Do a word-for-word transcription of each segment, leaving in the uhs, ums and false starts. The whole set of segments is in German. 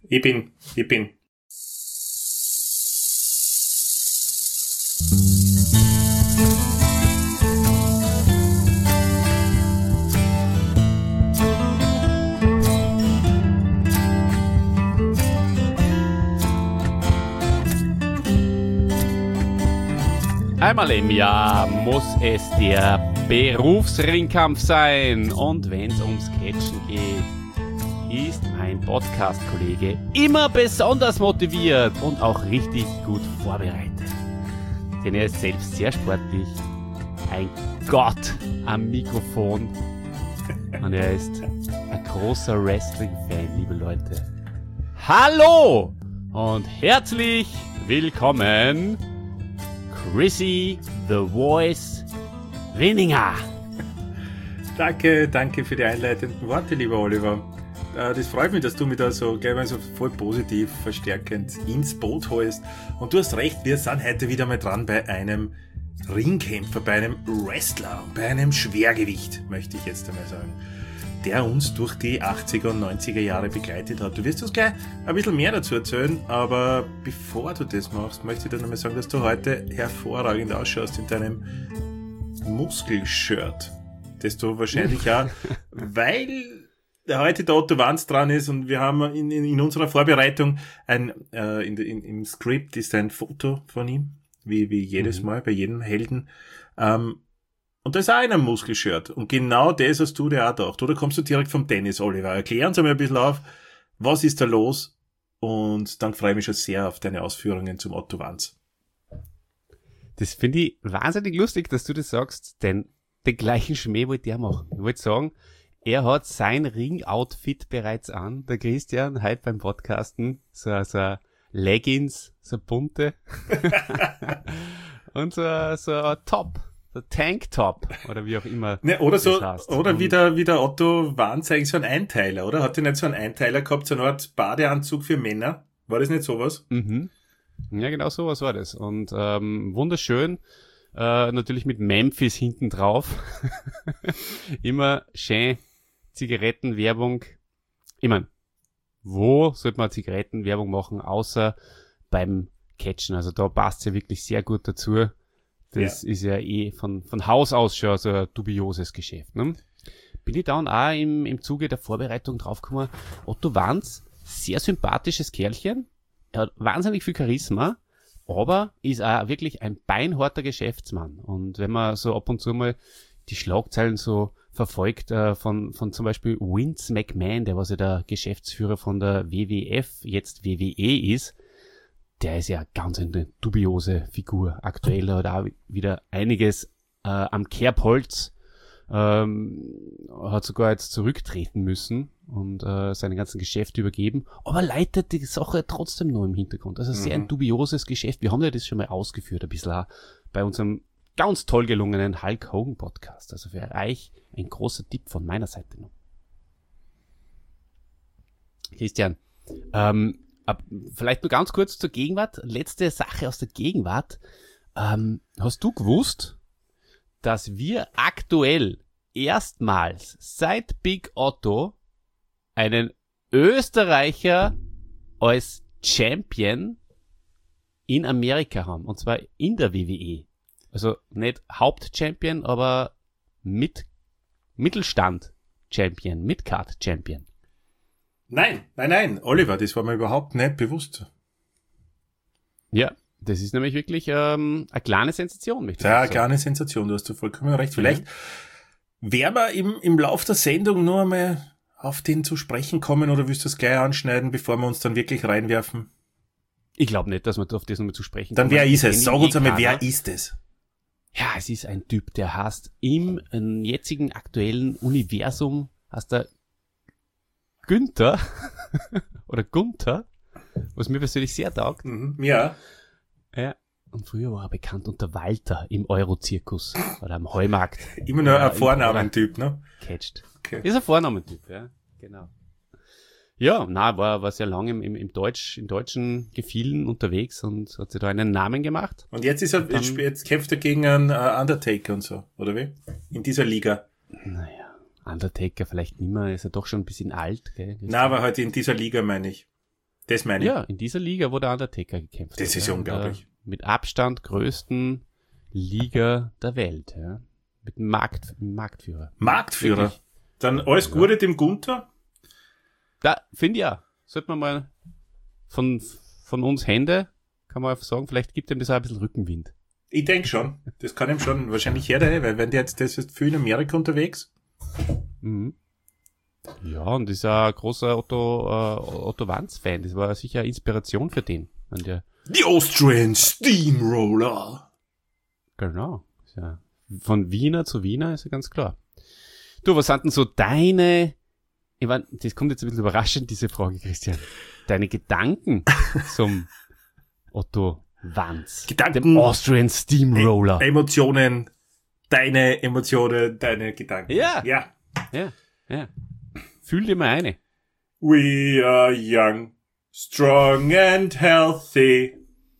Ich bin, ich bin. Einmal im Jahr muss es der Berufsringkampf sein. Und wenn es ums Catchen geht, ist mein Podcast-Kollege immer besonders motiviert und auch richtig gut vorbereitet. Denn er ist selbst sehr sportlich, ein Gott am Mikrofon und er ist ein großer Wrestling-Fan, liebe Leute. Hallo und herzlich willkommen, Chrissy The Voice Winninger. Danke, danke für die einleitenden Worte, lieber Oliver. Das freut mich, dass du mich da so gleich mal so voll positiv verstärkend ins Boot holst. Und du hast recht, wir sind heute wieder mal dran bei einem Ringkämpfer, bei einem Wrestler, bei einem Schwergewicht, möchte ich jetzt einmal sagen, der uns durch die achtziger und neunziger Jahre begleitet hat. Du wirst uns gleich ein bisschen mehr dazu erzählen, aber bevor du das machst, möchte ich dir nochmal sagen, dass du heute hervorragend ausschaust in deinem Muskelshirt, das du wahrscheinlich ja, weil heute der Otto Wanz dran ist und wir haben in, in, in unserer Vorbereitung ein, äh, in, in, im Skript ist ein Foto von ihm, wie, wie jedes mhm. Mal bei jedem Helden, ähm, und da ist auch einer Muskelshirt. Und genau das hast du dir auch gedacht. Oder kommst du direkt vom Tennis, Oliver? Erklär uns einmal ein bisschen auf, was ist da los? Und dann freue ich mich schon sehr auf deine Ausführungen zum Otto Wanz. Das finde ich wahnsinnig lustig, dass du das sagst, denn den gleichen Schmäh wollte er machen. Ich wollte sagen, er hat sein Ring-Outfit bereits an. Der Christian, heute beim Podcasten, so, so Leggings, so bunte. Und so, so Top. Der Tanktop, oder wie auch immer. Ne, oder so, heißt. oder wie der, wie der Otto Wanz eigentlich so ein Einteiler, oder? Hat er nicht so einen Einteiler gehabt, so eine Art Badeanzug für Männer? War das nicht sowas? Mhm. Ja, genau sowas war das. Und ähm, wunderschön, äh, natürlich mit Memphis hinten drauf. Immer schön Zigarettenwerbung. Ich mein, wo sollte man Zigarettenwerbung machen, außer beim Catchen? Also da passt ja wirklich sehr gut dazu. Das ja. ist ja eh von, von Haus aus schon so ein dubioses Geschäft. Ne? Bin ich dann auch im, im Zuge der Vorbereitung draufgekommen, Otto Wanz, sehr sympathisches Kerlchen, er hat wahnsinnig viel Charisma, aber ist auch wirklich ein beinharter Geschäftsmann. Und wenn man so ab und zu mal die Schlagzeilen so verfolgt äh, von, von zum Beispiel Vince McMahon, der was ja der Geschäftsführer von der W W F, jetzt W W E ist, der ist ja ganz eine dubiose Figur. Aktuell hat auch wieder einiges äh, am Kerbholz, ähm, hat sogar jetzt zurücktreten müssen und äh, seine ganzen Geschäfte übergeben, aber leitet die Sache trotzdem nur im Hintergrund. Also sehr mhm. ein dubioses Geschäft. Wir haben ja das schon mal ausgeführt, ein bisschen auch bei unserem ganz toll gelungenen Hulk Hogan Podcast. Also für euch ein großer Tipp von meiner Seite noch. Christian, ähm, vielleicht nur ganz kurz zur Gegenwart. Letzte Sache aus der Gegenwart. Ähm, hast du gewusst, dass wir aktuell erstmals seit Big Otto einen Österreicher als Champion in Amerika haben? Und zwar in der W W E. Also nicht Hauptchampion, aber mit Mittelstand-Champion, Midcard-Champion. Nein, nein, nein, Oliver, das war mir überhaupt nicht bewusst. Ja, das ist nämlich wirklich ähm, eine kleine Sensation. Möchte ich ja, sagen. eine kleine Sensation, du hast du vollkommen recht. Vielleicht mhm. werden wir im, im Lauf der Sendung nur einmal auf den zu sprechen kommen oder willst du es gleich anschneiden, bevor wir uns dann wirklich reinwerfen? Ich glaube nicht, dass wir auf das nochmal zu sprechen dann kommen. Dann wer ist es? Sag uns einmal, wer ist es? Ja, es ist ein Typ, der heißt im äh, jetzigen aktuellen Universum, heißt er Günther oder Gunther, was mir persönlich sehr taugt. Mhm, ja. Ja. Und früher war er bekannt unter Walter im Eurozirkus oder am Heumarkt. Immer nur ein Vornamentyp, ne? Catcht. Okay. Ist ein Vornamentyp, ja, genau. Ja, na, war, war sehr lange im, im, im Deutsch, in deutschen Gefilden unterwegs und hat sich da einen Namen gemacht. Und jetzt ist er, dann, jetzt kämpft er gegen einen uh, Undertaker und so, oder wie? In dieser Liga. Naja. Undertaker vielleicht nicht mehr, ist er doch schon ein bisschen alt, gell? Na, aber halt in dieser Liga, meine ich. Das meine ich. Ja, in dieser Liga, wo der Undertaker gekämpft hat. Das ist ja, unglaublich. Der mit Abstand größten Liga der Welt. Ja. Mit dem Markt, Marktführer. Marktführer. Wirklich. Dann alles Ja. Gute dem Gunther. Da, finde ich ja. Sollte man mal von, von uns Hände, kann man sagen, vielleicht gibt ihm das auch ein bisschen Rückenwind. Ich denke schon. Das kann ihm schon wahrscheinlich her, weil wenn der jetzt, das ist viel in Amerika unterwegs. Mhm. Ja, und ist ja ein großer Otto, äh, Otto Wanz-Fan. Das war sicher eine Inspiration für den. Und der, The Austrian Steamroller. genau. Ist ja von Wiener zu Wiener ist ja ganz klar. Du, was sind denn so deine, ich mein, das kommt jetzt ein bisschen überraschend, diese Frage, Christian. Deine Gedanken zum Otto Wanz. Gedanken. Dem Austrian Steamroller. E- Emotionen. Deine Emotionen, deine Gedanken. Ja. Ja. Ja, ja. Fühl dir mal eine. We are young, strong and healthy,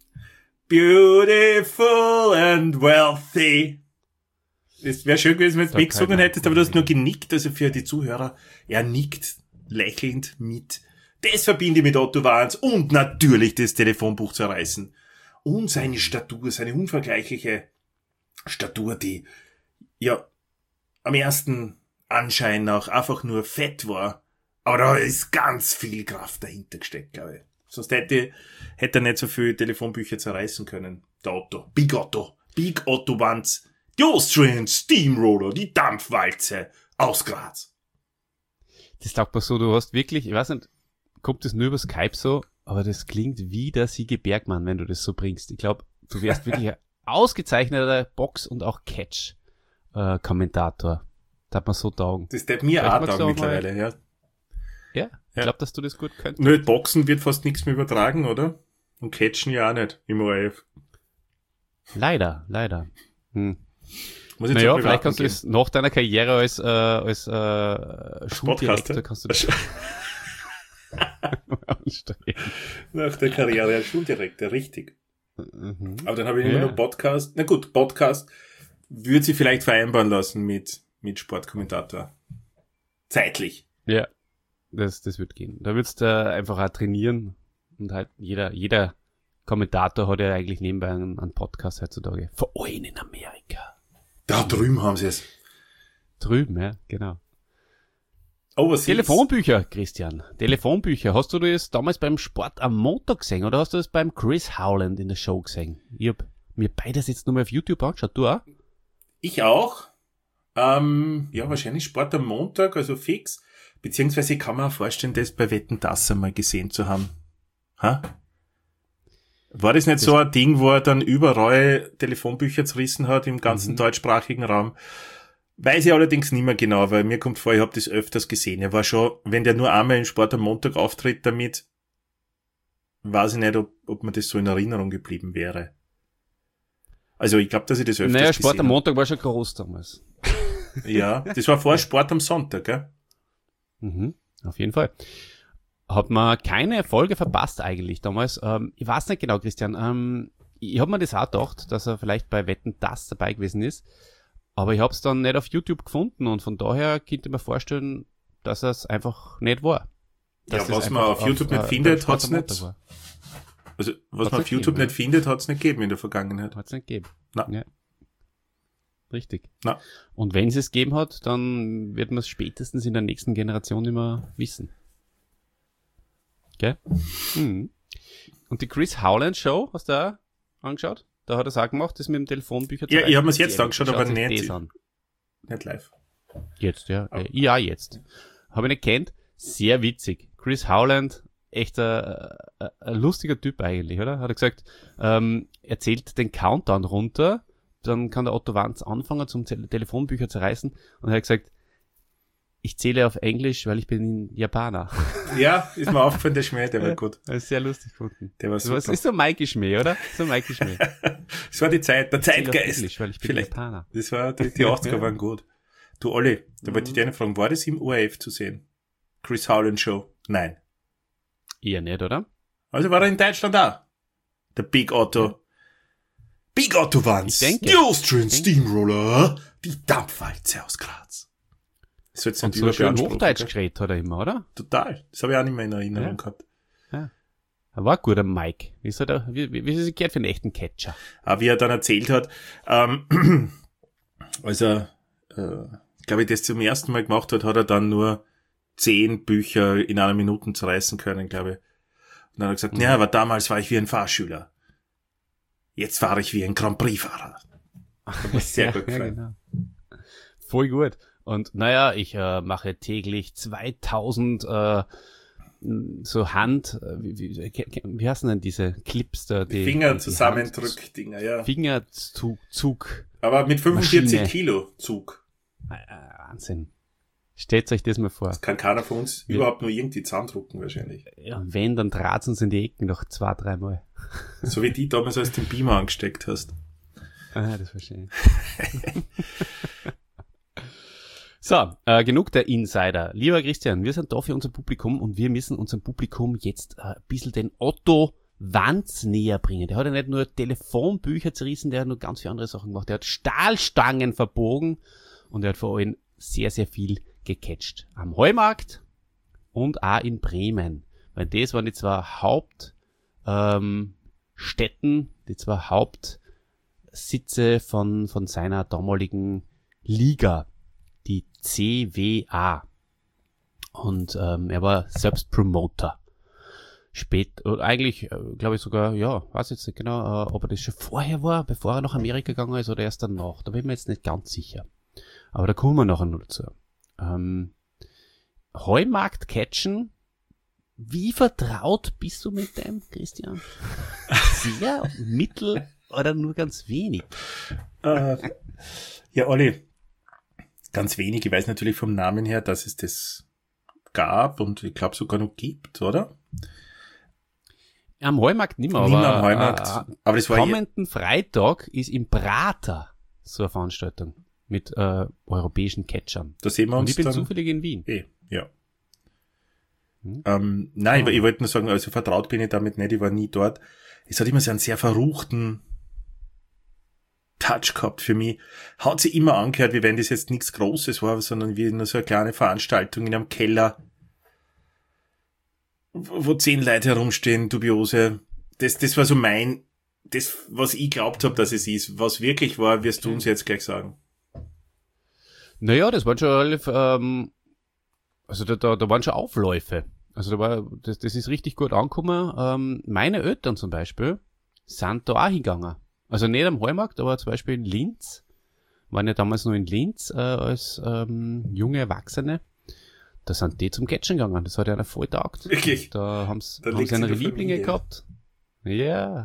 beautiful and wealthy. Es wäre schön gewesen, wenn du Da mitgesungen keiner. hättest, aber du hast nur genickt, also für die Zuhörer. Er nickt lächelnd mit. Das verbinde ich mit Otto Wanz und natürlich das Telefonbuch zerreißen. Und seine Statur, seine unvergleichliche Statur, die ja am ersten Anschein nach einfach nur fett war. Aber da ist ganz viel Kraft dahinter gesteckt, glaube ich. Sonst hätte, hätte er nicht so viele Telefonbücher zerreißen können. Der Otto. Big Otto. Big Otto Wanz. Die Austrian Steamroller. Die Dampfwalze aus Graz. Das sagt man so, du hast wirklich, ich weiß nicht, kommt das nur über Skype so, aber das klingt wie der Sigi Bergmann, wenn du das so bringst. Ich glaube, du wärst wirklich ein ausgezeichneter Box- und auch Catch-Kommentator. Da hat man so taugen. Das tät mir Vielleicht auch magst du taugen auch mal- mittlerweile, ja. Ja, ich Ja. glaube, dass du das gut könntest. Nur Boxen wird fast nichts mehr übertragen, oder? Und Catchen ja auch nicht im O R F. Leider, leider. Hm. Muss ich Naja, zur vielleicht Privaten kannst du gehen. das nach deiner Karriere als, äh, als äh, Schuldirektor Podcaster? kannst du das anstellen. Nach der Karriere als Schuldirektor, richtig. Mhm. Aber dann habe ich immer Ja. nur Podcast. Na gut, Podcast würde sie vielleicht vereinbaren lassen mit, mit Sportkommentator. Zeitlich. Ja, das, das wird gehen. Da würdest du äh, einfach auch trainieren und halt jeder, jeder Kommentator hat ja eigentlich nebenbei einen, einen Podcast heutzutage. Vor allem in Amerika. Da drüben haben sie es. Drüben, ja, genau. Overseas. Telefonbücher, Christian. Telefonbücher. Hast du das damals beim Sport am Montag gesehen oder hast du das beim Chris Howland in der Show gesehen? Ich hab mir beides jetzt nochmal auf YouTube angeschaut. Du auch? Ich auch. Ähm, ja, wahrscheinlich Sport am Montag, also fix. Beziehungsweise kann man auch vorstellen, das bei Wetten, dass einmal gesehen zu haben. Ha? War das nicht Das- so ein Ding, wo er dann überall Telefonbücher zerrissen hat im ganzen Mhm. deutschsprachigen Raum? Weiß ich allerdings nicht mehr genau, weil mir kommt vor, ich habe das öfters gesehen. Er war schon, wenn der nur einmal im Sport am Montag auftritt damit, weiß ich nicht, ob, ob mir das so in Erinnerung geblieben wäre. Also ich glaube, dass ich das öfters Naja, Sport gesehen am habe. Montag war schon groß damals. Ja, das war vor Sport am Sonntag, gell? Mhm, auf jeden Fall. Hat man keine Folge verpasst eigentlich damals. Ähm, ich weiß nicht genau, Christian. Ähm, ich habe mir das auch gedacht, dass er vielleicht bei Wetten, dass dabei gewesen ist. Aber ich habe es dann nicht auf YouTube gefunden und von daher könnte ich mir vorstellen, dass es einfach nicht war. Dass Ja, das was man einfach auf YouTube nicht äh, findet, beim Sport hat's am nicht. Montag war. Also, was Hat's man auf nicht YouTube gegeben, nicht findet, hat's nicht gegeben in der Vergangenheit. Hat's nicht gegeben. Na. Ja. Richtig. Na. Und wenn es es gegeben hat, dann wird man es spätestens in der nächsten Generation immer wissen. Gell? Mhm. Und die Chris Howland Show, hast du auch angeschaut? Da hat er es auch gemacht, das mit dem Telefonbücher Ja, ich hab mir's Sehr jetzt gut. angeschaut, Schaut aber sich nicht- das an. Nicht live. Jetzt, ja. Aber- Äh, ja, jetzt. Habe ich nicht kennt. Sehr witzig. Chris Howland, echt ein, ein, ein lustiger Typ eigentlich, oder? Hat er gesagt, ähm, er zählt den Countdown runter, dann kann der Otto Wanz anfangen zum Te- Telefonbücher zerreißen und er hat gesagt, ich zähle auf Englisch, weil ich bin Japaner. Ja, ist mir aufgefallen, der Schmäh, der war gut. Das ist sehr lustig gefunden. Der war Das war- super. ist so Mikey Schmäh, oder? So Mikey Schmäh. Das war die Zeit, der Ich zähle auf Zeitgeist. Englisch, weil ich bin Vielleicht. Japaner. Das war, die, die achtziger Ja. waren gut. Du, Olli, da wollte ich Mhm. dich fragen, war das im O R F zu sehen? Chris Howland Show? Nein. Eher nicht, oder? Also war er in Deutschland auch. Der Big Otto. Big Otto Wanz. Ich denke. Die Austrian Ich denke. Steamroller. Die Dampfwalze aus Graz. Das wird Und so schön Hochdeutsch geredet hat er immer, oder? Total. Das habe ich auch nicht mehr in Erinnerung Ja. gehabt. Ja. Er war ein guter Mike. Wie ist er da, wie, wie, wie ist es gehört für einen echten Catcher? Aber wie er dann erzählt hat, ähm, als er, äh, glaube ich, das zum ersten Mal gemacht hat, hat er dann nur zehn Bücher in einer Minute zerreißen können, glaube ich. Und dann hat er gesagt, mhm. ja, aber damals war ich wie ein Fahrschüler. Jetzt fahre ich wie ein Grand Prix-Fahrer. Das war sehr ja, gut gefallen. Ja, genau. Voll gut. Und naja, ich äh, mache täglich zweitausend äh, so Hand, äh, wie, wie, wie heißen denn diese Clips da? Die Fingerzusammendrück-Dinger, ja. Fingerzug. Aber mit fünfundvierzig Maschine. Kilo Zug. Äh, Wahnsinn. Stellt euch das mal vor. Das kann keiner von uns ja. überhaupt nur irgendwie zusammendrucken wahrscheinlich. Ja, wenn, dann draht's uns in die Ecken noch zwei, dreimal. So wie die damals, als du den Beamer angesteckt hast. Ah, das war schön. So, äh, genug der Insider. Lieber Christian, wir sind da für unser Publikum und wir müssen unserem Publikum jetzt äh, ein bisschen den Otto Wanz näher bringen. Der hat ja nicht nur Telefonbücher zerrissen, der hat nur ganz viele andere Sachen gemacht. Der hat Stahlstangen verbogen und er hat vor allem sehr, sehr viel gecatcht. Am Heumarkt und auch in Bremen. Weil das waren die zwei Hauptstätten, ähm, Städten, die zwei Hauptsitze von, von seiner damaligen Liga, die C W A. Und ähm, er war selbst Promoter. Spät, oder eigentlich, äh, glaube ich sogar, ja, weiß jetzt nicht genau, äh, ob er das schon vorher war, bevor er nach Amerika gegangen ist oder erst danach. Da bin ich mir jetzt nicht ganz sicher. Aber da kommen wir nachher noch dazu. Ähm, Heumarkt catchen. Wie vertraut bist du mit dem, Christian? Sehr, mittel oder nur ganz wenig? Äh, ja, Olli, ganz wenig. Ich weiß natürlich vom Namen her, dass es das gab und ich glaube sogar noch gibt, oder? Am Heumarkt nicht mehr, aber, nicht mehr am Heumarkt. Äh, aber das war kommenden Freitag ist im Prater so eine Veranstaltung mit äh, europäischen Catchern. Da sehen wir uns. Und ich bin dann zufällig in Wien. Eh, ja. Hm? Ähm, nein, Ah. ich, ich wollte nur sagen, also vertraut bin ich damit nicht, ich war nie dort. Es hat immer so einen sehr verruchten Touch gehabt für mich. Hat sich immer angehört, wie wenn das jetzt nichts Großes war, sondern wie nur so eine kleine Veranstaltung in einem Keller, wo zehn Leute herumstehen, dubiose. Das, das war so mein, das, was ich glaubt habe, dass es ist. Was wirklich war, wirst du uns jetzt gleich sagen. Naja, das waren schon relativ, ähm, also da, da, da waren schon Aufläufe. Also da war, das, das ist richtig gut angekommen. Ähm, meine Eltern zum Beispiel sind da auch hingegangen. Also nicht am Heumarkt, aber zum Beispiel in Linz. Waren ja damals noch in Linz äh, als ähm, junge Erwachsene. Da sind die zum Catchen gegangen. Das hat ja einer voll taugt. Wirklich? Da haben's, Da haben sie ihre Lieblinge Familie. gehabt. Ja.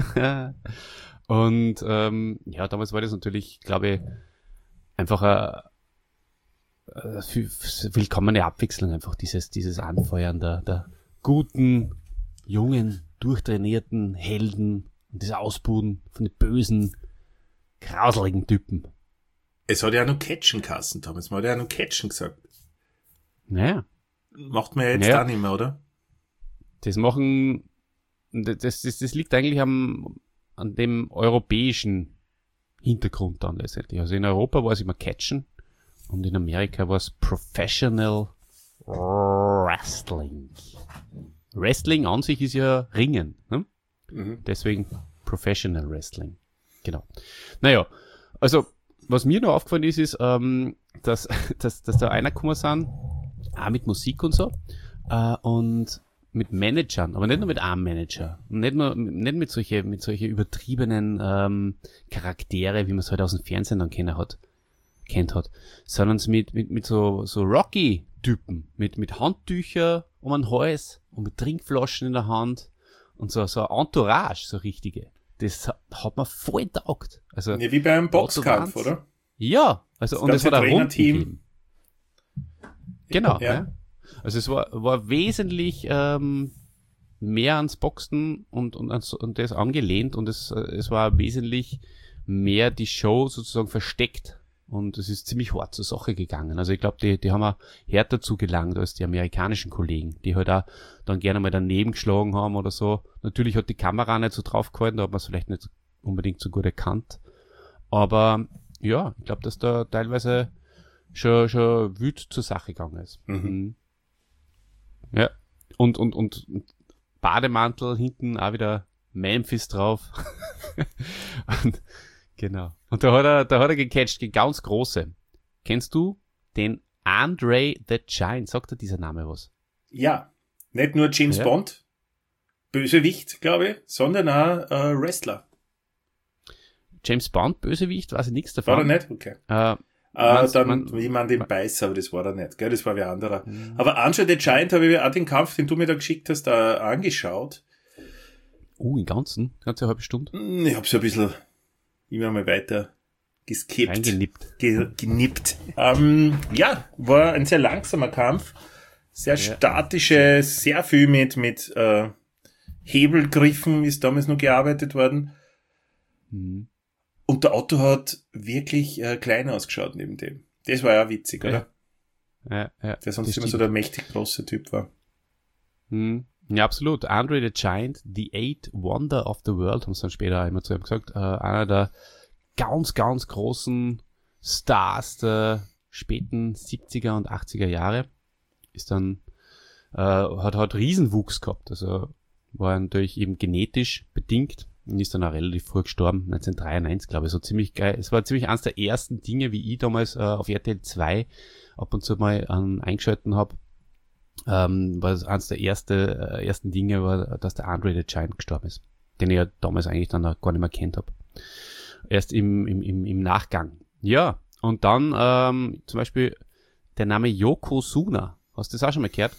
Und ähm, ja, damals war das natürlich, glaube ich, einfach eine, eine willkommene Abwechslung, einfach dieses dieses Anfeuern der, der guten, jungen, durchtrainierten Helden und das Ausbuden von den bösen, grauseligen Typen. Es hat ja auch noch Catchen kassen damals. Man hat ja auch noch Catchen gesagt. Naja, Macht man ja jetzt Ja. auch nicht mehr, oder? das machen, das, das, das liegt eigentlich am, an dem europäischen Hintergrund dann letztendlich. Also in Europa war es immer Catchen und in Amerika war es Professional Wrestling. Wrestling an sich ist ja Ringen, ne? Mhm. Deswegen Professional Wrestling. Genau. Naja, also was mir noch aufgefallen ist, ist, ähm, dass, dass, dass da einer gekommen sind, auch mit Musik und so, äh, und mit Managern, aber nicht nur mit einem Manager, und nicht nur, nicht mit solche, mit solche übertriebenen ähm, Charaktere, wie man es halt aus dem Fernsehen dann kennen hat, kennt hat, sondern mit, mit, mit so, so Rocky-Typen, mit, mit Handtücher um den Hals und mit Trinkflaschen in der Hand und so, so ein Entourage, so richtige. Das hat, hat mir voll taugt. Also, Ja, wie bei einem Boxkampf, Otto Wanz. oder? ja, also, Das und es ganze hat ein Trainerteam. Rundenteam. Genau, Ja. ja. Also es war, war wesentlich ähm, mehr ans Boxen und, und, ans- und das angelehnt und es, äh, es war wesentlich mehr die Show sozusagen versteckt und es ist ziemlich hart zur Sache gegangen. Also ich glaube, die, die haben auch härter zugelangt als die amerikanischen Kollegen, die halt auch dann gerne mal daneben geschlagen haben oder so. Natürlich hat die Kamera nicht so drauf gehalten, da hat man es vielleicht nicht unbedingt so gut erkannt. Aber ja, ich glaube, dass da teilweise schon, schon wild zur Sache gegangen ist. Mhm. Mhm. Ja. Und, und, und, und Bademantel, hinten auch wieder Memphis drauf. Und, genau. Und da hat er, da hat er gecatcht, die ganz große. Kennst du den Andre the Giant? Sagt dir dieser Name was? Ja, nicht nur James ja. Bond, Bösewicht, glaube ich, sondern auch äh, Wrestler. James Bond, Bösewicht, weiß ich nichts davon. War er nicht? Okay. Äh, Äh, dann, man, wie man den Beißer, aber das war er nicht, gell? Das war wer anderer. Mhm. Aber Andre the Giant habe ich auch den Kampf, den du mir da geschickt hast, da angeschaut. Uh, im Ganzen? Ganze halbe Stunde? Ich habe so ein bisschen immer mal weiter geskippt. Eingenippt. Ge genippt. Ähm, ja, war ein sehr langsamer Kampf. Sehr ja. statische, sehr viel mit, mit äh, Hebelgriffen ist damals noch gearbeitet worden. Mhm. Und der Otto hat wirklich äh, klein ausgeschaut neben dem. Das war ja witzig, oder? Ja, ja. Der sonst immer so der mächtig große Typ war. Hm. Ja, absolut. Andre the Giant, the Eight Wonder of the World, haben sie dann später auch immer zu ihm gesagt. Äh, einer der ganz, ganz großen Stars der späten siebziger und achtziger Jahre. Ist dann, äh, hat, hat Riesenwuchs gehabt. Also war natürlich eben genetisch bedingt. Und ist dann auch relativ früh gestorben, neunzehnhundertdreiundneunzig, glaube ich, so ziemlich geil. Es war ziemlich eines der ersten Dinge, wie ich damals äh, auf R T L zwei ab und zu mal ähm, eingeschalten habe. Ähm, war das eines der erste, äh, ersten Dinge, war, dass der Andre the Giant gestorben ist. Den ich ja damals eigentlich dann auch gar nicht mehr kennt habe. Erst im, im, im, im Nachgang. Ja, und dann ähm, zum Beispiel der Name Yokozuna. Hast du das auch schon mal gehört?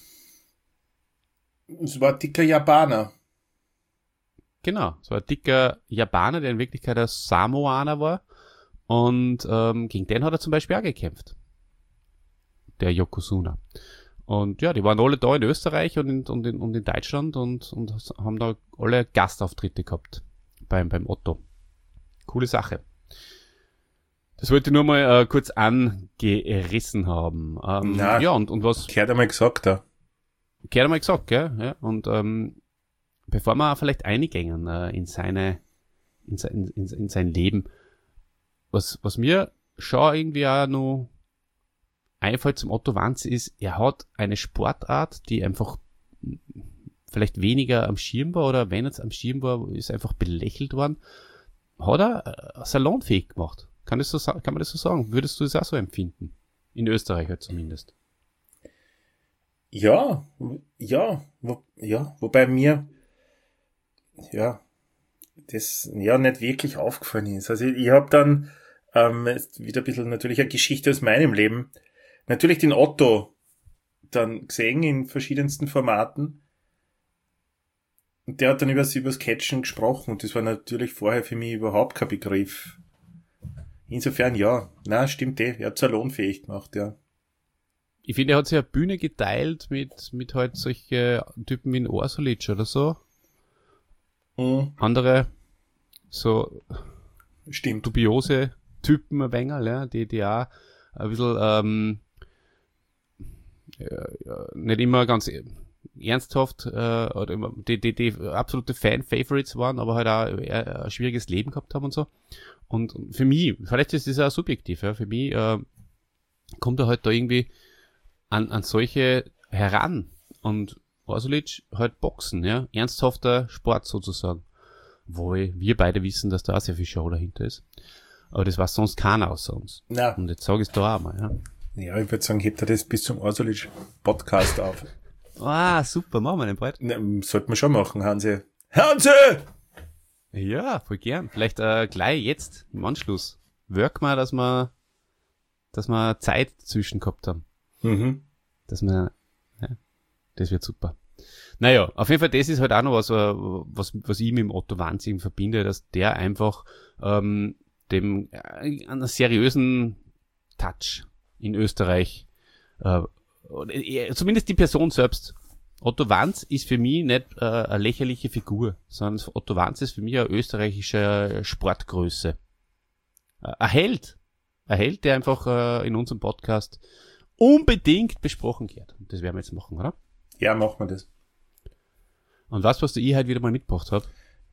Es war ein dicker Japaner. Genau, so ein dicker Japaner, der in Wirklichkeit ein Samoaner war. Und ähm, gegen den hat er zum Beispiel auch gekämpft. Der Yokozuna. Und ja, die waren alle da in Österreich und in, und in, und in Deutschland und, und haben da alle Gastauftritte gehabt beim, beim Otto. Coole Sache. Das wollte ich nur mal äh, kurz angerissen haben. Ähm, Na, ja, und, und was... Gehört einmal gesagt, da. Gehört einmal gesagt, gell? Ja, und ähm, bevor wir vielleicht eingängen äh, in seine, in sein, in, in sein Leben, was, was mir schon irgendwie auch noch einfällt zum Otto Wanz ist, er hat eine Sportart, die einfach vielleicht weniger am Schirm war oder wenn es am Schirm war, ist einfach belächelt worden, hat er äh, salonfähig gemacht. Kann, das so, kann man das so sagen? Würdest du das auch so empfinden? In Österreich halt zumindest. Ja, ja, wo, ja, wobei mir ja, das ja nicht wirklich aufgefallen ist. Also ich, ich habe dann ähm, wieder ein bisschen natürlich eine Geschichte aus meinem Leben. Natürlich den Otto dann gesehen in verschiedensten Formaten. Und der hat dann übers, übers Catchen gesprochen und das war natürlich vorher für mich überhaupt kein Begriff. Insofern ja, na stimmt eh, er hat salonfähig gemacht, ja. Ich finde, er hat sich eine Bühne geteilt mit, mit halt solche Typen wie ein Orsulic oder so. Mhm. Andere so Stimmt. dubiose Typen, ein wenig, ja, die, die auch ein bisschen ähm, ja, nicht immer ganz ernsthaft, äh, oder immer, die, die, die absolute Fan-Favorites waren, aber halt auch eher ein schwieriges Leben gehabt haben und so. Und für mich, vielleicht ist das auch subjektiv, ja, für mich äh, kommt er halt da irgendwie an, an solche heran. Und Orsulic halt Boxen, ja, ernsthafter Sport sozusagen. Wohl wir beide wissen, dass da auch sehr viel Show dahinter ist. Aber das war sonst keiner außer uns. Na. Und jetzt sage ich es da auch mal, ja. Ja, ich würde sagen, hebt er das bis zum Orsulic-Podcast auf. Ah, super, machen wir den bald. Na, sollte man schon machen, Hansi. Hansi! Ja, voll gern. Vielleicht äh, gleich jetzt im Anschluss. Work mal, dass wir, dass wir Zeit dazwischen gehabt haben. Mhm. Dass wir, ja, das wird super. Naja, auf jeden Fall, das ist halt auch noch was, äh, was, was ich mit dem Otto Wanz eben verbinde, dass der einfach ähm, dem äh, einen seriösen Touch in Österreich, äh, zumindest die Person selbst. Otto Wanz ist für mich nicht äh, eine lächerliche Figur, sondern Otto Wanz ist für mich eine österreichische Sportgröße. Äh, ein Held. Ein Held, der einfach äh, in unserem Podcast unbedingt besprochen wird. Und das werden wir jetzt machen, oder? Ja, machen wir das. Und was, was du ich halt wieder mal mitgebracht habe?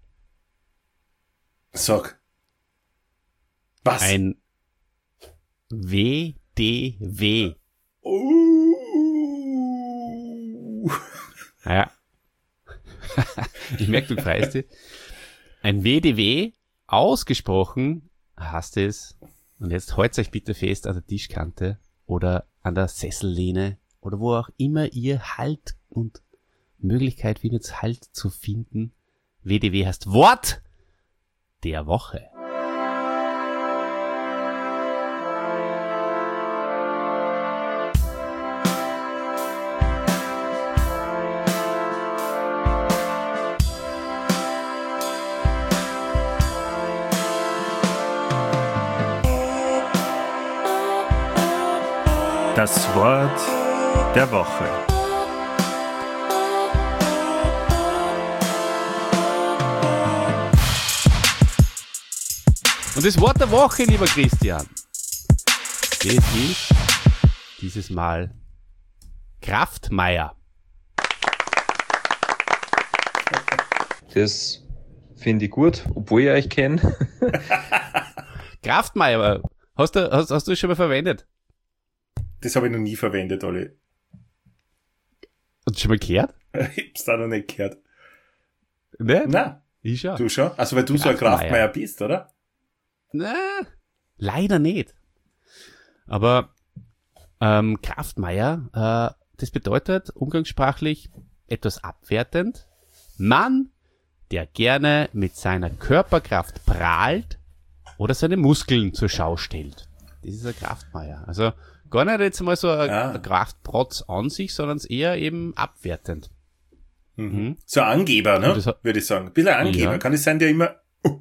Sag. Was? Ein W D W. Uh. Ja. Ich merke, du freust dich. Ein W D W, ausgesprochen hast es. Und jetzt haltet euch bitte fest an der Tischkante oder an der Sessellehne oder wo auch immer ihr Halt und Möglichkeit findet, Halt zu finden. W D W heißt Wort der Woche. Das Wort der Woche. Und das Wort der Woche, lieber Christian, das ist dieses Mal Kraftmeier. Das finde ich gut, obwohl ich euch kenne. Kraftmeier, hast du, hast, hast du das schon mal verwendet? Das habe ich noch nie verwendet, Olli. Hast du schon mal gehört? Ich hab's da noch nicht gehört. Ne? Nein. Ich schon. Du schon? Also weil du so ein Kraftmeier bist, oder? Na, leider nicht. Aber ähm, Kraftmeier, äh, das bedeutet umgangssprachlich etwas abwertend. Mann, der gerne mit seiner Körperkraft prahlt oder seine Muskeln zur Schau stellt. Das ist ein Kraftmeier. Also gar nicht jetzt mal so ein, ah. ein Kraftprotz an sich, sondern eher eben abwertend. Mhm. Mhm. So ein Angeber, ne? Würde ich sagen. Ein bisschen ein Angeber. Ja. Kann es sein, der immer... Uh.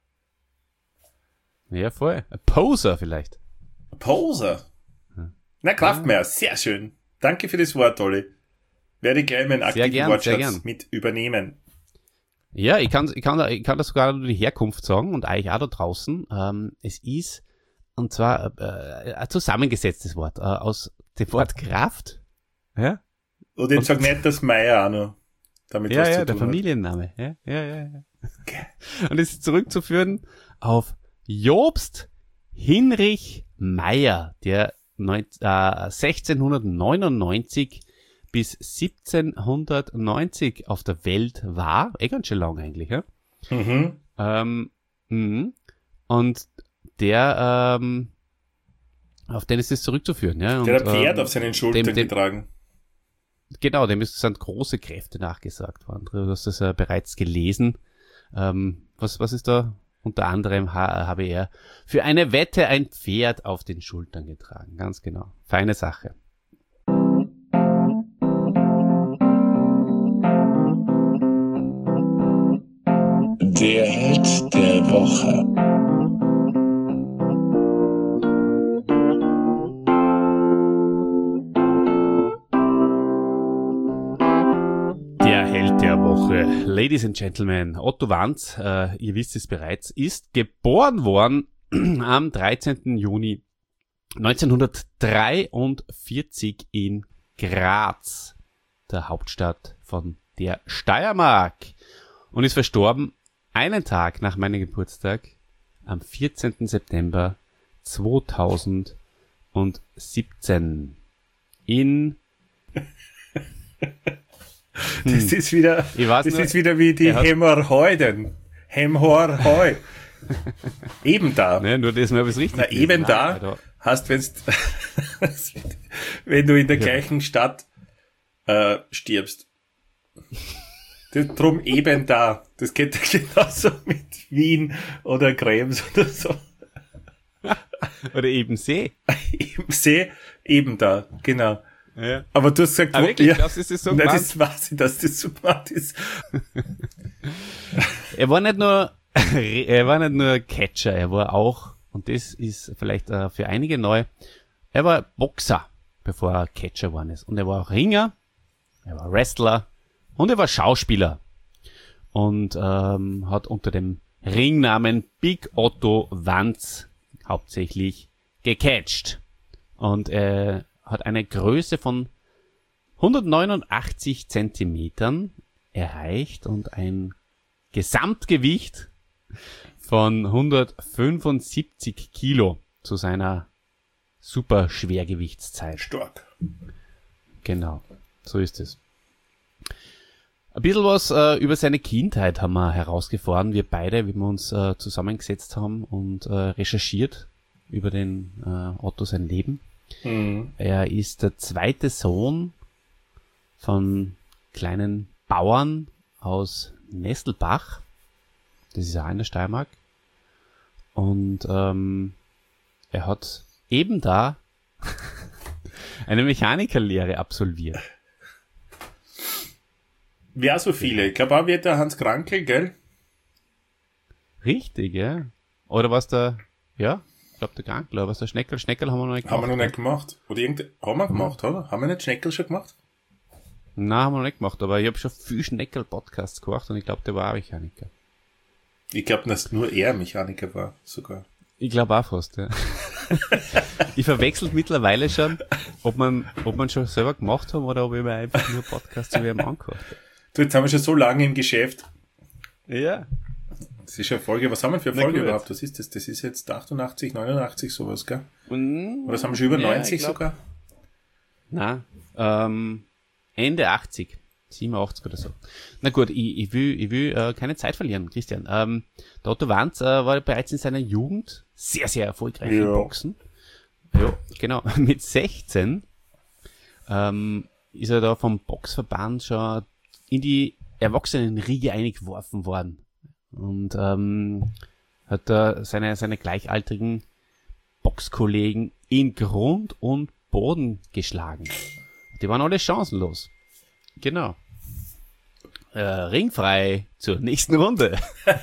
Ja, voll. Ein Poser vielleicht. Ein Poser? Hm. Na, Kraftmeier. Sehr schön. Danke für das Wort, Olli. Werde ich gleich meinen aktiven gern, Wortschatz mit übernehmen. Ja, ich kann, ich kann, ich kann das sogar nur die Herkunft sagen und eigentlich auch da draußen. Ähm, es ist... Und zwar äh, ein zusammengesetztes Wort äh, aus dem Wort Kraft. Ja. Und jetzt sag nicht das Meier auch noch. Damit ja, was ja, zu tun der Familienname. Ja, ja, ja, ja. Okay. Und es ist zurückzuführen auf Jobst Hinrich Meier, der neun, äh, sechzehnhundertneunundneunzig bis siebzehnhundertneunzig auf der Welt war. Eh ganz schön lang eigentlich, ja. Mhm. Ähm, mh. Und der, ähm, auf den ist es zurückzuführen, ja. Und, der hat Pferd ähm, auf seinen Schultern dem, dem, getragen. Genau, dem ist, sind große Kräfte nachgesagt worden. Du hast das ja bereits gelesen. Ähm, was, was ist da? Unter anderem ha, habe er für eine Wette ein Pferd auf den Schultern getragen. Ganz genau. Feine Sache. Der Held der Woche. Ladies and Gentlemen, Otto Wanz, äh, ihr wisst es bereits, ist geboren worden am dreizehnten Juni neunzehnhundertdreiundvierzig in Graz, der Hauptstadt von der Steiermark, und ist verstorben einen Tag nach meinem Geburtstag am vierzehnten September zweitausendsiebzehn in Das ist wieder, das nur, ist wieder wie die Hämorrhoiden. Hämorrhoi. Eben da. Ne, nur das mal was richtig. Na, eben da Alter. Hast, wenn's, wenn du in der ja. gleichen Stadt äh, stirbst. Das, drum eben da. Das geht genauso mit Wien oder Krems oder so. Oder Ebensee. Ebensee, eben da, genau. Ja. Aber du hast gesagt, ah, wirklich? Ja, das ist das so nein, das weiß ich, dass das so gemeint ist. Er war nicht nur, er war nicht nur Catcher, er war auch, und das ist vielleicht uh, für einige neu, er war Boxer, bevor er Catcher geworden ist. Und er war auch Ringer, er war Wrestler und er war Schauspieler. Und ähm, hat unter dem Ringnamen Big Otto Wanz hauptsächlich gecatcht. Und er hat eine Größe von hundertneunundachtzig Zentimetern erreicht und ein Gesamtgewicht von hundertfünfundsiebzig Kilo zu seiner super Schwergewichtszeit. Stark. Genau, so ist es. Ein bisschen was äh, über seine Kindheit haben wir herausgefahren, wir beide, wie wir uns äh, zusammengesetzt haben und äh, recherchiert über den äh, Otto sein Leben. Mhm. Er ist der zweite Sohn von kleinen Bauern aus Nestelbach. Das ist auch in der Steiermark. Und ähm, er hat eben da eine Mechanikerlehre absolviert. Wer so viele? Ich glaube auch wird der Hans Krankel, gell? Richtig, ja. Oder was der, ja, ich glaube der Krankel, aber was der Schneckel, Schneckel haben wir noch nicht gemacht. Haben wir noch nicht gemacht. Oder irgend, haben wir gemacht, mhm. oder? Haben wir nicht Schneckel schon gemacht? Nein, haben wir noch nicht gemacht, aber ich habe schon viel Schneckel-Podcasts gemacht und ich glaube, der war auch Mechaniker. Ich glaube, dass nur er Mechaniker war, sogar. Ich glaube auch fast, ja. Ich verwechselt mittlerweile schon, ob man, ob man schon selber gemacht haben oder ob ich mir einfach nur Podcasts zu ihm angehört habe. Du, jetzt haben wir schon so lange im Geschäft. Ja. Das ist ja Folge, was haben wir für eine Folge überhaupt? Was ist das? Das ist jetzt achtundachtzig, neunundachtzig, sowas, gell? Mm, oder haben wir schon über ja, neunzig glaub, sogar? Nein, ähm, Ende achtzig. siebenundachtzig oder so. Na gut, ich, ich will, ich will äh, keine Zeit verlieren, Christian. Ähm, der Otto Wanz äh, war bereits in seiner Jugend sehr, sehr erfolgreich ja. im Boxen. Ja, genau. Mit sechzehn ähm, ist er da vom Boxverband schon in die Erwachsenenriege eingeworfen worden. Und ähm, hat da seine, seine gleichaltrigen Boxkollegen in Grund und Boden geschlagen. Die waren alle chancenlos. Genau. Äh, ringfrei zur nächsten Runde.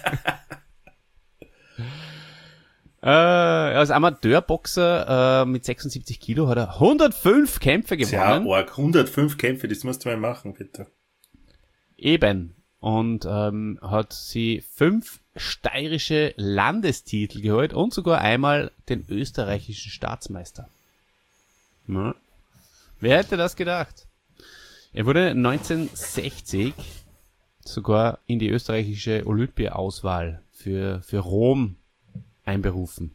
äh, als Amateurboxer äh, mit sechsundsiebzig Kilo hat er hundertfünf Kämpfe gewonnen. Ja, arg, hundertfünf Kämpfe, das musst du mal machen, bitte. Eben. Und ähm, hat sie fünf steirische Landestitel geholt und sogar einmal den österreichischen Staatsmeister. Ja. Wer hätte das gedacht? Er wurde neunzehnhundertsechzig sogar in die österreichische Olympia-Auswahl für, für Rom einberufen.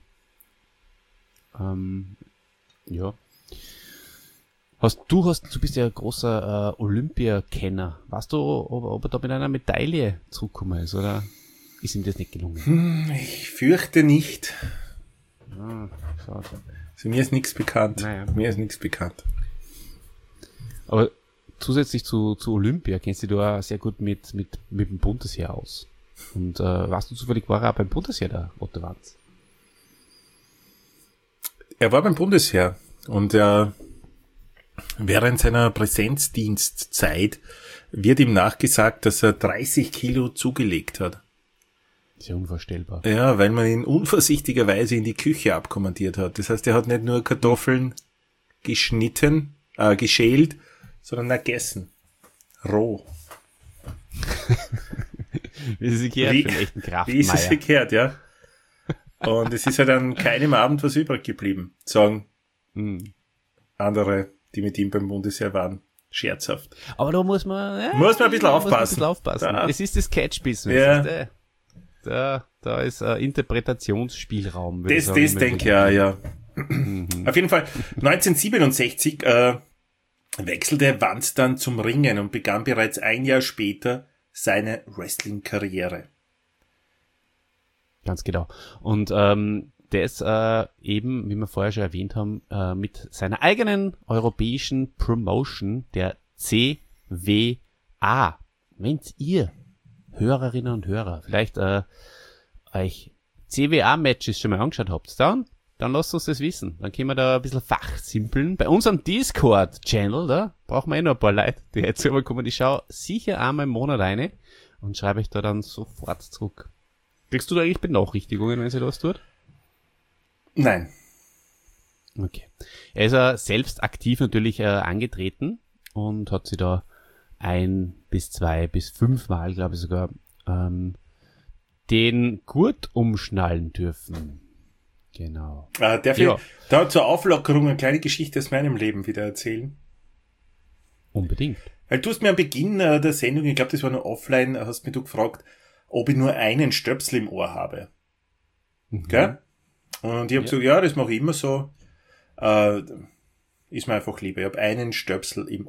Ähm, ja. Hast, du hast, du bist ja ein großer äh, Olympia-Kenner. Weißt du, ob, ob er da mit einer Medaille zurückgekommen ist, oder ist ihm das nicht gelungen? Hm, ich fürchte nicht. Ah, schade. Also mir ist nichts bekannt. Naja. Mir ist nichts bekannt. Aber zusätzlich zu, zu Olympia kennst du dich auch sehr gut mit, mit, mit dem Bundesheer aus. Und äh, warst du zufällig, war er auch beim Bundesheer, der Otto Wanz? Er war beim Bundesheer und er während seiner Präsenzdienstzeit wird ihm nachgesagt, dass er dreißig Kilo zugelegt hat. Das ist ja unvorstellbar. Ja, weil man ihn unvorsichtigerweise in die Küche abkommandiert hat. Das heißt, er hat nicht nur Kartoffeln geschnitten, äh, geschält, sondern auch gegessen. Roh. Wie ist es gekehrt für einen echten Kraftmeier. Wie ist es gekehrt, ja. Und es ist halt an keinem Abend was übrig geblieben, sagen hm. andere, die mit ihm beim Bundesheer waren. Scherzhaft. Aber da muss man, ja, muss man ein bisschen aufpassen. Ein bisschen aufpassen. Da. Es ist das Catch-Business. Ja. Da, da ist äh, Interpretationsspielraum. Das, das denke ich ja, ja. Mhm. Auf jeden Fall, neunzehnhundertsiebenundsechzig äh, wechselte Wanz dann zum Ringen und begann bereits ein Jahr später seine Wrestling-Karriere. Ganz genau. Und ähm, das äh, eben, wie wir vorher schon erwähnt haben, äh, mit seiner eigenen europäischen Promotion, der C W A. Wenn ihr Hörerinnen und Hörer vielleicht äh, euch C W A-Matches schon mal angeschaut habt, dann, dann lasst uns das wissen. Dann können wir da ein bisschen fachsimpeln. Bei unserem Discord-Channel, da brauchen wir eh noch ein paar Leute, die jetzt rüberkommen. Ich schaue sicher einmal im Monat rein und schreibe euch da dann sofort zurück. Kriegst du da eigentlich Benachrichtigungen, wenn sie das tut? Nein. Okay. Er ist ja selbst aktiv natürlich äh, angetreten und hat sie da ein bis zwei bis fünfmal, glaube ich sogar, ähm, den Gurt umschnallen dürfen. Genau. Äh, darf ja. ich da zur Auflockerung eine kleine Geschichte aus meinem Leben wieder erzählen? Unbedingt. Weil du hast mir am Beginn äh, der Sendung, ich glaube, das war noch offline, hast mich du gefragt, ob ich nur einen Stöpsel im Ohr habe. Mhm. Gell? Und ich habe ja. gesagt, ja, das mache ich immer so. Äh, ist mir einfach lieber. Ich habe einen Stöpsel im Ohr.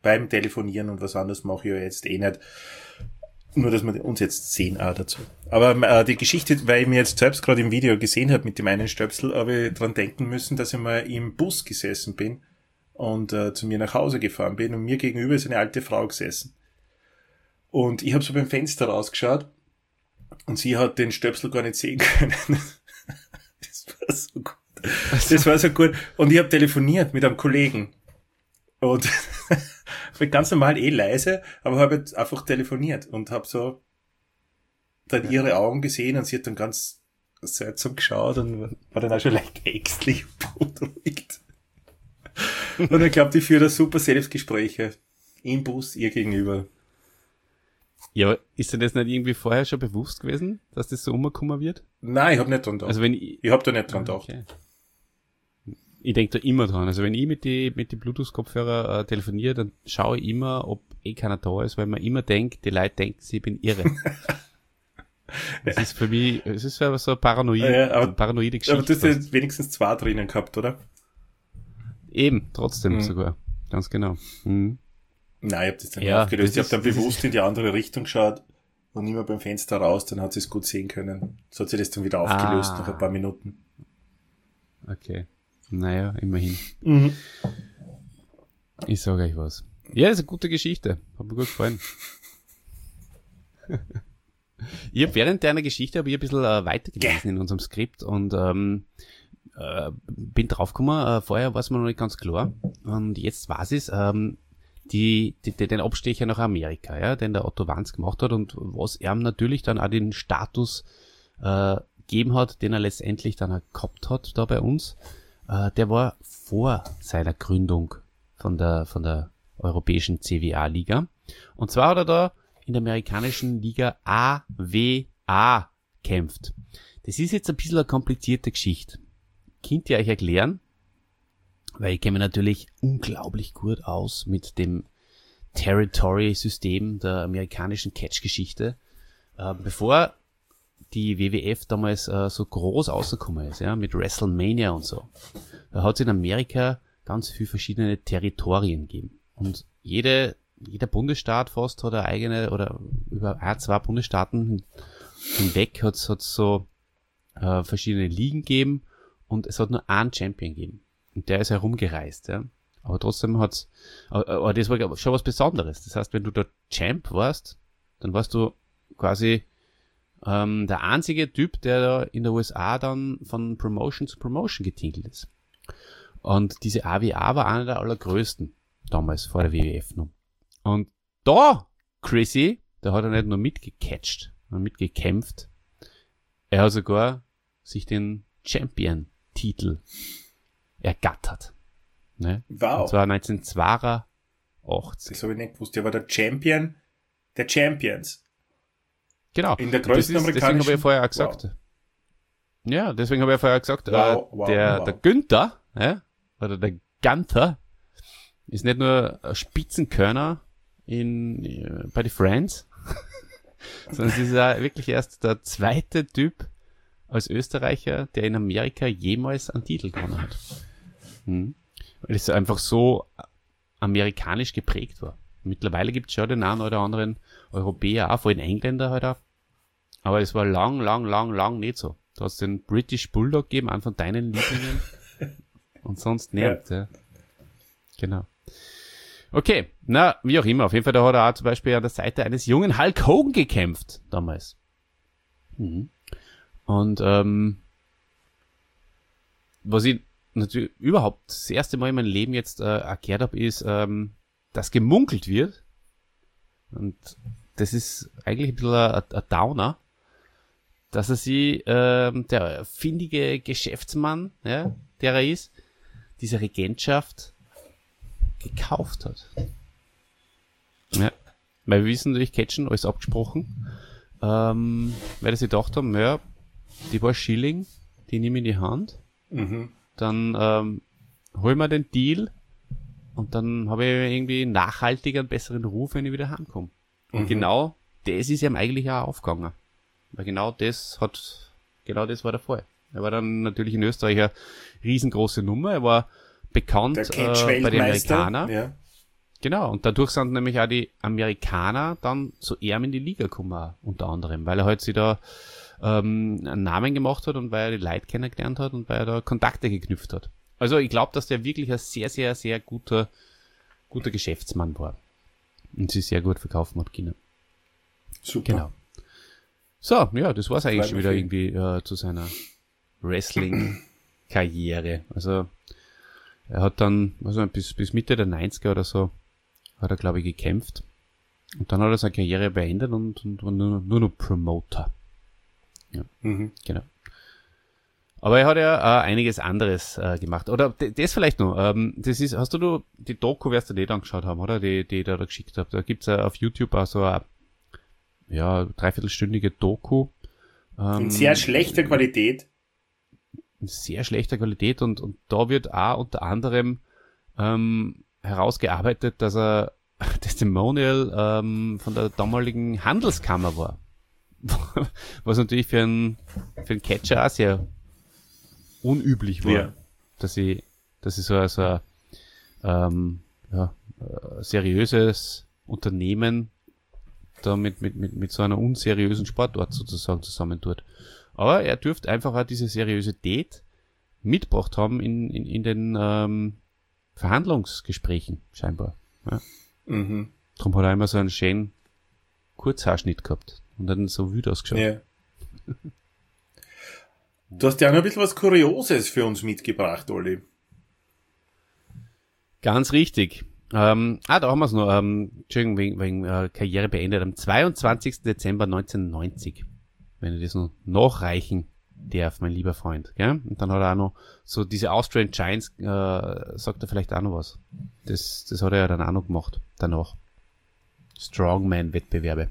beim Telefonieren und was anderes mache ich ja jetzt eh nicht. Nur, dass wir uns jetzt sehen auch dazu. Aber äh, die Geschichte, weil ich mir jetzt selbst gerade im Video gesehen habe mit dem einen Stöpsel, habe ich dran denken müssen, dass ich mal im Bus gesessen bin und äh, zu mir nach Hause gefahren bin und mir gegenüber ist eine alte Frau gesessen. Und ich habe so beim Fenster rausgeschaut und sie hat den Stöpsel gar nicht sehen können. Das war so gut. Das war so gut. Und ich habe telefoniert mit einem Kollegen. Und bin ganz normal eh leise, aber habe jetzt einfach telefoniert und habe so dann ihre Augen gesehen und sie hat dann ganz seltsam geschaut und war dann auch schon leicht ängstlich und beunruhigt. Und ich glaube, die führt da super Selbstgespräche im Bus ihr gegenüber. Ja, aber ist dir das nicht irgendwie vorher schon bewusst gewesen, dass das so umgekommen wird? Nein, ich habe nicht dran gedacht. Also wenn ich, ich habe da nicht dran gedacht. Okay. Ich denke da immer dran. Also wenn ich mit die mit die Bluetooth-Kopfhörer äh, telefoniere, dann schaue ich immer, ob eh keiner da ist, weil man immer denkt, die Leute denken, ich bin irre. Das ist für mich, es ist so eine Paranoid, ja, aber, eine paranoide Geschichte. Aber du hast ja wenigstens zwei drinnen gehabt, oder? Eben, trotzdem mhm. sogar. Ganz genau. Mhm. Nein, ich habe das dann ja, nicht aufgelöst. Ich habe dann ist, bewusst in die andere Richtung geschaut und immer beim Fenster raus, dann hat sie es gut sehen können. So hat sie das dann wieder aufgelöst ah. nach ein paar Minuten. Okay. Naja, immerhin. Mhm. Ich sage euch was. Ja, ist eine gute Geschichte. Hat mir gut gefallen. Ich habe während deiner Geschichte hab ich ein bisschen äh, weitergelesen yeah. in unserem Skript und ähm, äh, bin draufgekommen, äh, vorher war es mir noch nicht ganz klar und jetzt weiß ich es, ähm, die, die, die, den Abstecher nach Amerika, ja, den der Otto Wanz gemacht hat und was er natürlich dann auch den Status äh, gegeben hat, den er letztendlich dann auch gehabt hat da bei uns. Uh, der war vor seiner Gründung von der von der europäischen C W A-Liga. Und zwar hat er da in der amerikanischen Liga A W A kämpft. Das ist jetzt ein bisschen eine komplizierte Geschichte. Könnt ihr euch erklären? Weil ich kenne mich natürlich unglaublich gut aus mit dem Territory-System der amerikanischen Catch-Geschichte. Uh, bevor die W W F damals äh, so groß rausgekommen ist, ja, mit WrestleMania und so. Da hat es in Amerika ganz viele verschiedene Territorien gegeben. Und jede, jeder Bundesstaat fast hat eine eigene, oder über ein, zwei Bundesstaaten hinweg hat es so äh, verschiedene Ligen gegeben und es hat nur einen Champion gegeben. Und der ist herumgereist, ja. Aber trotzdem hat's, aber, aber das war schon was Besonderes. Das heißt, wenn du da Champ warst, dann warst du quasi Ähm, der einzige Typ, der da in der U S A dann von Promotion zu Promotion getingelt ist. Und diese A W A war einer der allergrößten damals vor der W W F noch. Und da, Chrissy, der hat er nicht nur mitgecatcht, sondern mitgekämpft. Er hat sogar sich den Champion-Titel ergattert. Ne? Wow. Und zwar neunzehnhundertzweiundachtzig. Das habe ich nicht gewusst. Der war der Champion der Champions. Genau. In der größten ist, amerikanischen... Deswegen habe ich ja vorher auch gesagt. Wow. Ja, deswegen habe ich ja vorher gesagt, wow, äh, wow, der, wow. der Günther, ja, oder der Gunther, ist nicht nur ein Spitzenkörner in, äh, bei den Friends, sondern es ist ja wirklich erst der zweite Typ als Österreicher, der in Amerika jemals einen Titel gewonnen hat. Hm. Weil es einfach so amerikanisch geprägt war. Mittlerweile gibt es schon den einen oder anderen Europäer, auch vor allem Engländer halt auch. Aber es war lang, lang, lang, lang nicht so. Du hast den British Bulldog gegeben, einen von deinen Lieblingen. Und sonst nicht. Ja. Ja. Genau. Okay, na, wie auch immer. Auf jeden Fall, da hat er auch zum Beispiel an der Seite eines jungen Hulk Hogan gekämpft, damals. Mhm. Und ähm, was ich natürlich überhaupt das erste Mal in meinem Leben jetzt äh, erklärt habe, ist, ähm, dass gemunkelt wird. Und das ist eigentlich ein bisschen ein, ein Downer, dass er sie, ähm, der findige Geschäftsmann, ja, der er ist, diese Regentschaft gekauft hat. Ja. Weil wir wissen natürlich, Catchen, alles abgesprochen. Ähm, weil sie gedacht haben, ja, die paar Schilling, die nehme ich in die Hand. Mhm. Dann ähm, holen wir den Deal und dann habe ich irgendwie nachhaltiger einen besseren Ruf, wenn ich wieder heimkomme. Und mhm. genau das ist ihm eigentlich auch aufgegangen. Weil genau das hat, genau das war der Fall. Er war dann natürlich in Österreich eine riesengroße Nummer. Er war bekannt äh, bei den Amerikanern. Ja. Genau, und dadurch sind nämlich auch die Amerikaner dann zu ihm in die Liga gekommen, unter anderem, weil er halt sich da ähm, einen Namen gemacht hat und weil er die Leute kennengelernt hat und weil er da Kontakte geknüpft hat. Also ich glaube, dass der wirklich ein sehr, sehr, sehr guter, guter Geschäftsmann war und sich sehr gut verkaufen hat können. Super. Genau. So, ja, das war's eigentlich Freut schon mich wieder viel. irgendwie äh, zu seiner Wrestling-Karriere. Also er hat dann, also bis, bis Mitte der neunziger oder so, hat er, glaube ich, gekämpft. Und dann hat er seine Karriere beendet und, und war nur, nur noch Promoter. Ja, Mhm. genau. Aber er hat ja äh, einiges anderes äh, gemacht. Oder d- das vielleicht noch. Ähm, das ist, hast du du die Doku, wirst du die dann geschaut haben, oder? Die, die ich da, da geschickt habe. Da gibt's ja auf YouTube auch so eine, ja, dreiviertelstündige Doku. Ähm, In sehr schlechter Qualität. in sehr schlechter Qualität und, und da wird auch unter anderem ähm, herausgearbeitet, dass er Testimonial ähm, von der damaligen Handelskammer war. Was natürlich für einen, für einen Catcher auch sehr unüblich war, Ja. dass sie, dass sie so, so ein ähm, ja, äh, seriöses Unternehmen da mit, mit, mit, mit so einer unseriösen Sportart sozusagen zusammentut. Aber er dürfte einfach auch diese Seriosität mitgebracht haben in, in, in den ähm, Verhandlungsgesprächen, scheinbar. Ja. Mhm. Darum hat er immer so einen schönen Kurzhaarschnitt gehabt und dann so wütend ausgeschaut. Ja. Du hast ja noch ein bisschen was Kurioses für uns mitgebracht, Olli. Ganz richtig. Ähm, ah, da haben wir es noch. Ähm, Entschuldigung, wegen, wegen äh, Karriere beendet am zweiundzwanzigsten Dezember neunzehnhundertneunzig. Wenn ich das noch nachreichen darf, mein lieber Freund. Gell? Und dann hat er auch noch so diese Austrian Giants, äh, sagt er vielleicht auch noch was. Das, das hat er ja dann auch noch gemacht. Danach. Strongman-Wettbewerbe.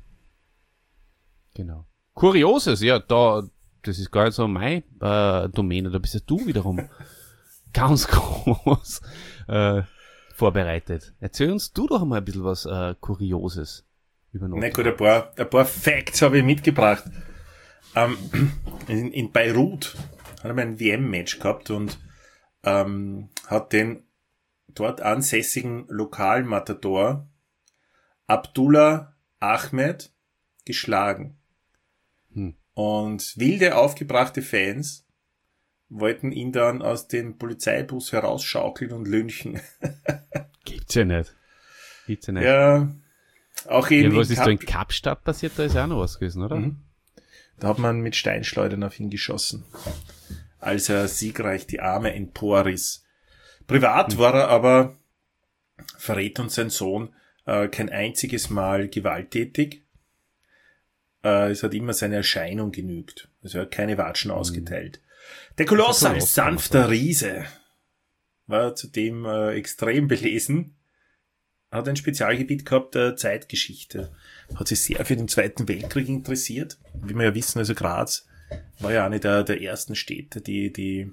Genau. Kurioses, ja, da, das ist gar nicht so meine äh, Domäne, da bist ja du wiederum ganz groß äh, vorbereitet. Erzähl uns du doch mal ein bisschen was äh, Kurioses über Na Nottingham. gut, ein paar, ein paar Facts habe ich mitgebracht. Ähm, in, in Beirut hat er mal ein W M-Match gehabt und ähm, hat den dort ansässigen Lokalmatador Abdullah Ahmed geschlagen. Hm. Und wilde, aufgebrachte Fans wollten ihn dann aus dem Polizeibus herausschaukeln und lynchen. Gibt's ja nicht. Gibt's ja nicht. Ja, auch in, Ja, was in ist Kap- da in Kapstadt passiert? Da ist ja auch noch was gewesen, oder? Mhm. Da hat man mit Steinschleudern auf ihn geschossen, als er siegreich die Arme emporriss. Privat war er aber, verrät uns sein Sohn, äh, kein einziges Mal gewalttätig. Äh, es hat immer seine Erscheinung genügt. Also er hat keine Watschen ausgeteilt. Der Koloss Der als Koloss, kann man sanfter Riese war zudem äh, extrem belesen. Hat ein Spezialgebiet gehabt der Zeitgeschichte. Hat sich sehr für den Zweiten Weltkrieg interessiert. Wie wir ja wissen, also Graz war ja eine der, der ersten Städte, die, die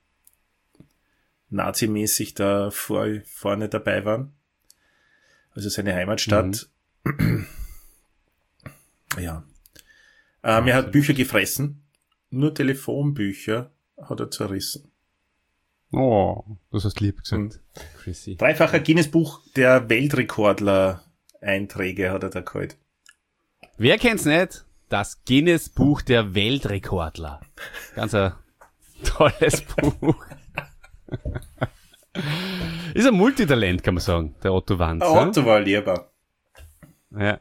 nazimäßig da vor, vorne dabei waren. Also seine Heimatstadt. Mhm. Ja. Ähm, er hat Bücher gefressen. Nur Telefonbücher hat er zerrissen. Oh, das hast du lieb gesagt. Chrissy. Dreifacher Guinness-Buch der Weltrekordler-Einträge hat er da geholt. Wer kennt's nicht? Das Guinness-Buch der Weltrekordler. Ganz ein tolles Buch. Ist ein Multitalent, kann man sagen, der Otto Wanz. Der Otto war lieber. Ja.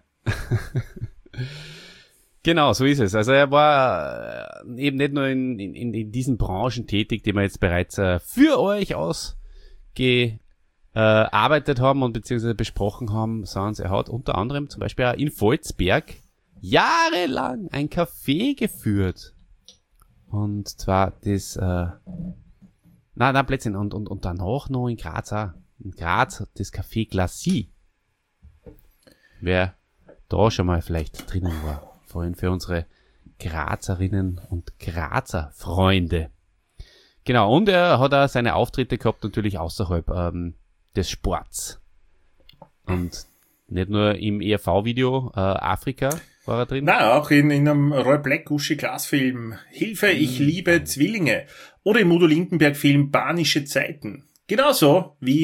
Genau, so ist es. Also er war äh, eben nicht nur in, in, in diesen Branchen tätig, die wir jetzt bereits äh, für euch ausgearbeitet äh, haben und beziehungsweise besprochen haben, sondern er hat unter anderem zum Beispiel auch in Volzberg jahrelang ein Café geführt. Und zwar das, äh, nein, nein, Plätzchen, und, und, und danach noch in Graz auch. In Graz das Café Glacis. Wer da schon mal vielleicht drinnen war. Vorhin für unsere Grazerinnen und Grazer Freunde. Genau, und er hat auch seine Auftritte gehabt, natürlich außerhalb ähm, des Sports. Und nicht nur im E R V-Video äh, Afrika war er drin. Na, auch in, in einem Roy Black Uschi Glas-Film Hilfe, ich liebe Zwillinge. Oder im Udo Lindenberg-Film Banische Zeiten. Genauso wie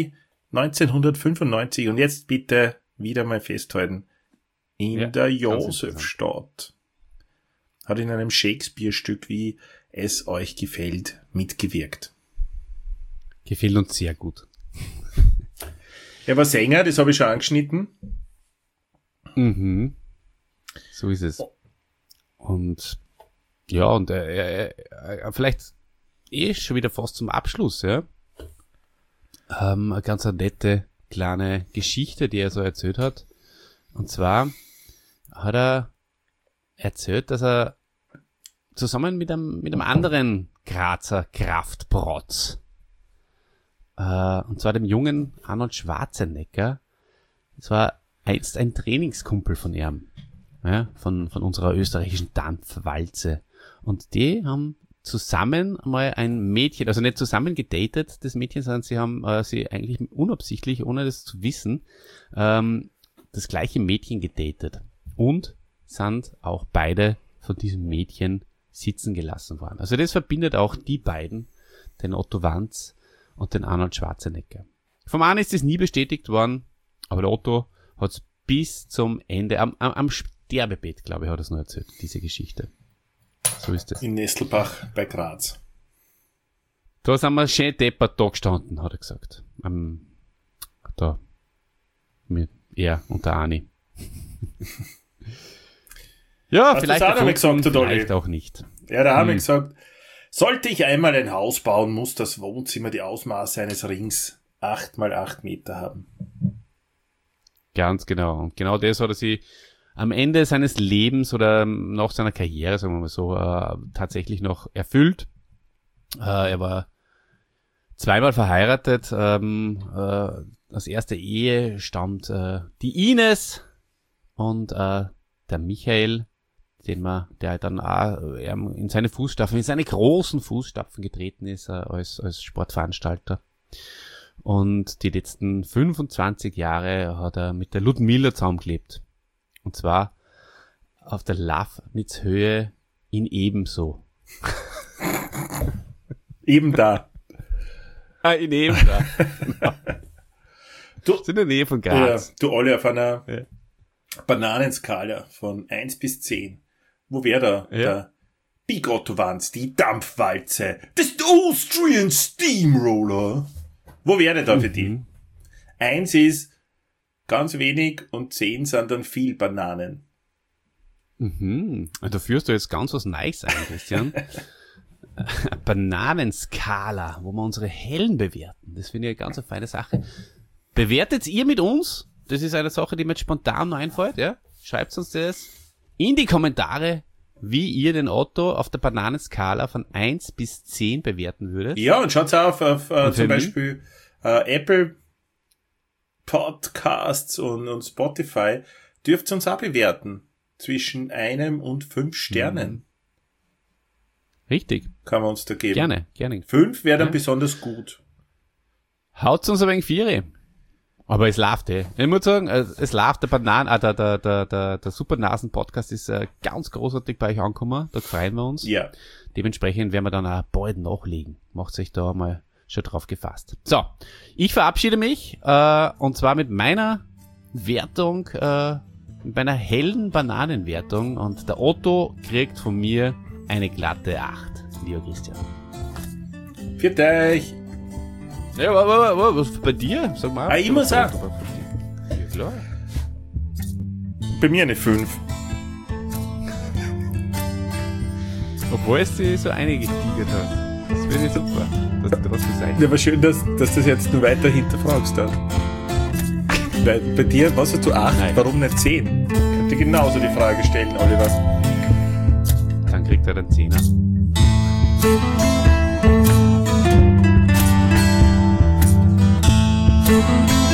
neunzehnhundertfünfundneunzig. Und jetzt bitte wieder mal festhalten. In Ja, der ganz Josefstadt. Hat in einem Shakespeare-Stück, wie es euch gefällt, mitgewirkt. Gefällt uns sehr gut. Er war Sänger, das habe ich schon angeschnitten. Mhm. So ist es. Und ja, und äh, äh, äh, vielleicht eh schon wieder fast zum Abschluss, ja. Ähm, eine ganz eine nette kleine Geschichte, die er so erzählt hat. Und zwar hat er erzählt, dass er zusammen mit einem, mit einem anderen Grazer Kraftprotz, äh, und zwar dem jungen Arnold Schwarzenegger, das war einst ein Trainingskumpel von ihm, ja, von, von unserer österreichischen Dampfwalze. Und die haben zusammen mal ein Mädchen, also nicht zusammen gedatet, das Mädchen, sondern sie haben äh, sie eigentlich unabsichtlich, ohne das zu wissen, ähm, das gleiche Mädchen gedatet. Und sind auch beide von diesem Mädchen sitzen gelassen worden. Also das verbindet auch die beiden, den Otto Wanz und den Arnold Schwarzenegger. Vom einen ist es nie bestätigt worden, aber der Otto hat es bis zum Ende, am, am, am Sterbebett, glaube ich, hat er es noch erzählt, diese Geschichte. So ist es. In Nestelbach bei Graz. Da sind wir schön deppert da gestanden, hat er gesagt. Um, da. Mit er und der Ani. Ja, Hast vielleicht du's auch noch mal erfunden, gesagt, der Dolly? vielleicht auch nicht. Ja, da haben wir Hm. gesagt, sollte ich einmal ein Haus bauen, muss das Wohnzimmer die Ausmaße eines Rings acht mal acht Meter haben. Ganz genau. Und genau das hat er sich am Ende seines Lebens oder nach seiner Karriere, sagen wir mal so, äh, tatsächlich noch erfüllt. Äh, er war zweimal verheiratet. Ähm, äh, aus erster Ehe stammt äh, die Ines und äh, der Michael, den man, der dann auch äh, in seine Fußstapfen, in seine großen Fußstapfen getreten ist, äh, als, als Sportveranstalter. Und die letzten fünfundzwanzig Jahre hat er mit der Ludmilla zusammengelebt. Und zwar auf der Lafnitz-Höhe in Ebenso. Eben da. Ah, in Ebenso. Du, in der Nähe von oder, Graz. du Olli, auf einer Ja. Bananenskala von eins bis zehn. Wo wäre da Ja. der Big Otto Wanz, die Dampfwalze, das Austrian Steamroller? Wo wäre da für die? Mhm. Eins ist ganz wenig und zehn sind dann viel Bananen. Mhm. Da führst du jetzt ganz was Neues ein, Christian. Eine Bananenskala, wo wir unsere Hellen bewerten. Das finde ich eine ganz eine feine Sache. Bewertet ihr mit uns? Das ist eine Sache, die mir jetzt spontan noch einfällt, ja? Schreibt uns das in die Kommentare, wie ihr den Otto auf der Bananenskala von eins bis zehn bewerten würdet. Ja, und schaut's auf, auf äh, Und zum Termin? Beispiel äh, Apple Podcasts und, und Spotify. Dürft uns auch bewerten. Zwischen einem und fünf Sternen Mhm. Richtig. kann man uns da geben. Gerne, gerne. Fünf wäre dann Ja. besonders gut. Haut's uns ein wenig Viere. Aber es läuft, eh. Ich muss sagen, äh, es läuft, der Bananen, ah, der, der, der, der, der Supernasen-Podcast ist äh, ganz großartig bei euch angekommen. Da freuen wir uns. Ja. Dementsprechend werden wir dann auch bald nachlegen. Macht euch da mal schon drauf gefasst. So, ich verabschiede mich, äh, und zwar mit meiner Wertung, äh, mit meiner hellen Bananenwertung, und der Otto kriegt von mir eine glatte acht, lieber Christian. Für euch. Ja, wa, wa, wa, was bei dir? Sag mal. Ah, ich muss auch. Ja, klar. Bei mir eine fünf. Obwohl es sich so eingetigert hat. Das finde ich super, dass du das gesagt hast. Ja, aber schön, dass, dass du das jetzt nur weiter hinterfragst. Da. Weil bei dir, was hast du acht, Nein. warum nicht zehn? Könnte genauso die Frage stellen, Oliver. Dann kriegt er den Zehner. Thank you.